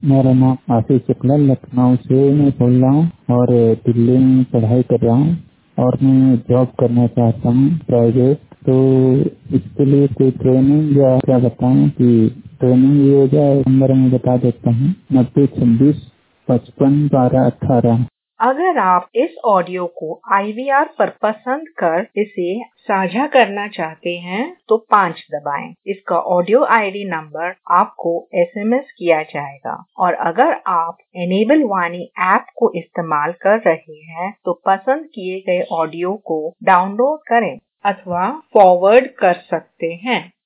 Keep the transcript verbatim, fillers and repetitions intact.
मेरा नाम आशीष शुक्ला लखनऊ से मैं बोल रहा हूँ और दिल्ली में पढ़ाई कर रहा हूँ और मैं जॉब करना चाहता हूँ प्राइवेट। तो इसके लिए कोई ट्रेनिंग या क्या बताएं कि ट्रेनिंग भी हो जाए। नंबर मैं बता देता हूँ नब्बे छब्बीस पचपन बारह अठारह। अगर आप इस ऑडियो को आई वी आर पर पसंद कर इसे साझा करना चाहते हैं तो पाँच दबाएं। इसका ऑडियो आई डी नंबर आपको एस एम एस किया जाएगा। और अगर आप एनेबल वाणी ऐप को इस्तेमाल कर रहे हैं तो पसंद किए गए ऑडियो को डाउनलोड करें अथवा फॉरवर्ड कर सकते हैं।